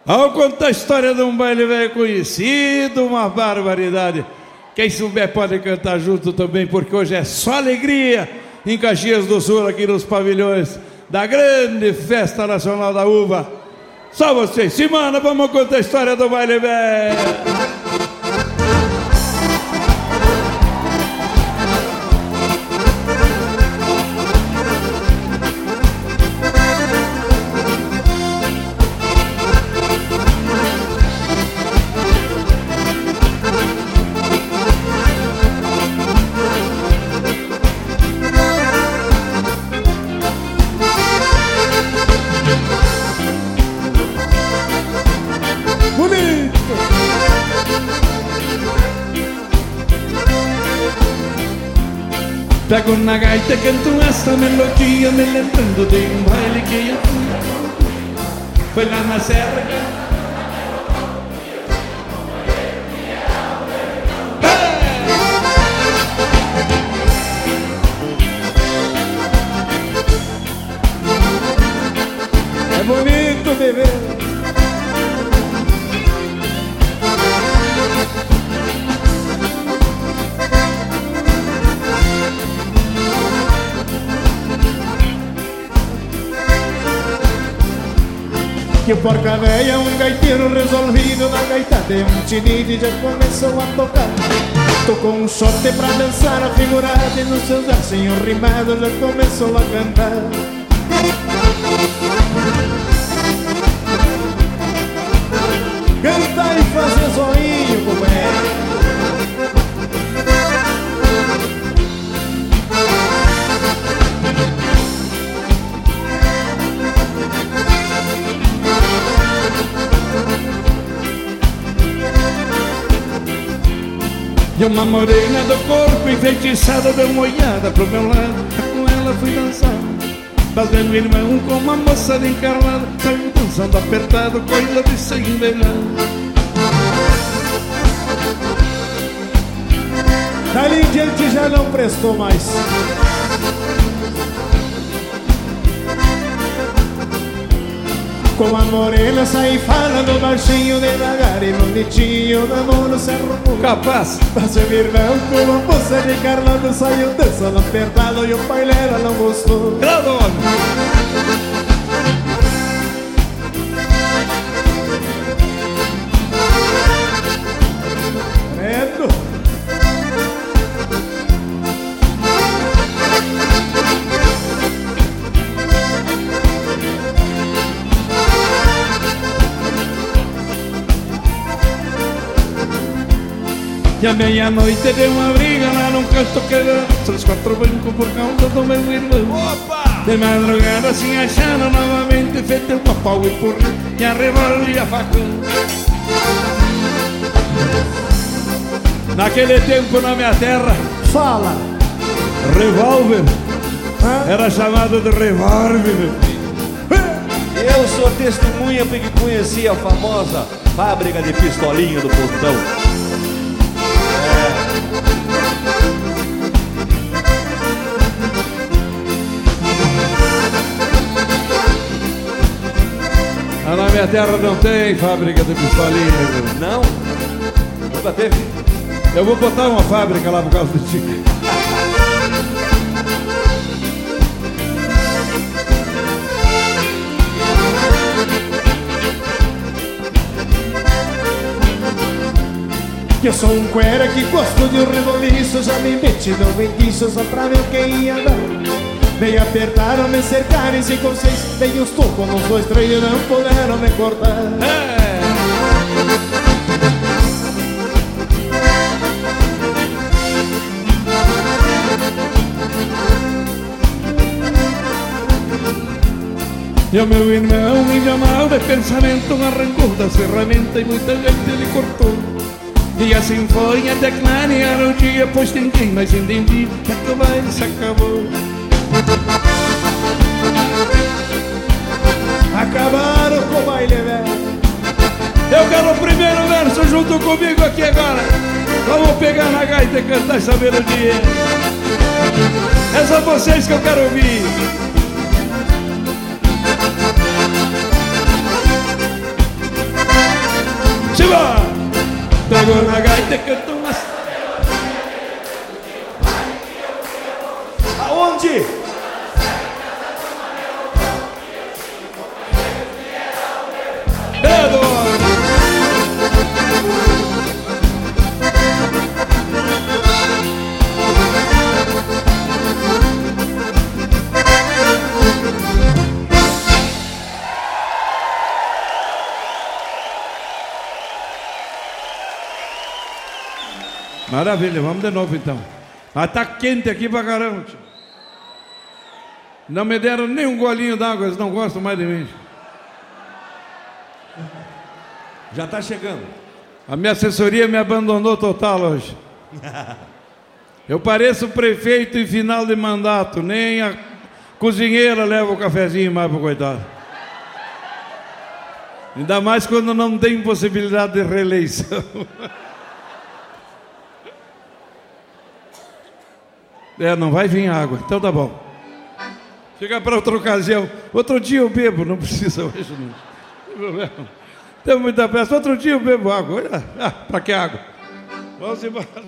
Ao contar a história de um baile velho conhecido, uma barbaridade. Quem souber pode cantar junto também, porque hoje é só alegria em Caxias do Sul, aqui nos pavilhões da grande Festa Nacional da Uva. Só vocês, Simana, vamos contar a história do baile velho. Pego na gaita e canto essa melodia, me lembrando de um baile que eu fui. Foi lá na serra. É bonito beber. Que o porca véia, um gaiteiro resolvido na gaita de um tinide já começou a tocar. Tocou um shot pra dançar a figurada e nos seus versinhos rimados já começou a cantar. Cantar e fazer zoinho, companheiro. E uma morena do corpo enfeitiçada deu uma olhada pro meu lado. Com ela fui dançar. Mas meu irmão com uma moça de encarnada saiu dançando apertado, coisa de se embelhar. Dali em diante já não prestou mais. Com a morena saí falando baixinho, devagar e bonitinho, o namoro se arrumou. Capaz! Mas meu irmão com uma moça de encarnado saiu dançando apertado e o baileiro não gostou. Claro, credo! E à meia-noite deu uma briga lá num canto quebrado, 3, 4 bancos por causa do meu irmão. Opa! De madrugada se acharam novamente, feito uma pau e porra, e a revólver e a facão. Naquele tempo na minha terra, fala, revólver, era chamado de revólver, meu filho. Eu sou testemunha porque conheci a famosa fábrica de pistolinha do Pontão. Na minha terra não tem fábrica de pistolinha. Não? Nunca teve? Eu vou botar uma fábrica lá por causa do Tico. Que eu sou um cuera que gosto de um reboliço, já me meti no feitiço só pra ver quem ia dar. Veio apertaram, me cercaram e 5 ou 6 veio os tocos nos 2, 3 e não puderam me cortar. E o meu irmão, índio mal de pensamento, arrancou da ferramenta e muita gente lhe cortou. E assim foi até que clarear o dia, pois ninguém mais entendia que o baile se acabou. Acabaram com o baile velho. Eu quero o primeiro verso junto comigo aqui agora. Vamos pegar na gaita e cantar essa melodia. É só vocês que eu quero ouvir. Música. 1, pegou na gaita e cantou uma... Aonde? Maravilha, vamos de novo então. Mas tá quente aqui pra caramba, tio. Não me deram nem um golinho d'água, eles não gostam mais de mim. Já tá chegando. A minha assessoria me abandonou total hoje. Eu pareço prefeito em final de mandato, nem a cozinheira leva o cafezinho mais pro coitado. Ainda mais quando não tem possibilidade de reeleição. Não vai vir água, então tá bom. Fica para outra ocasião. Outro dia eu bebo, não precisa hoje não. Não tem problema. Tem muita pressa. Outro dia eu bebo água. Para que água? Vamos embora.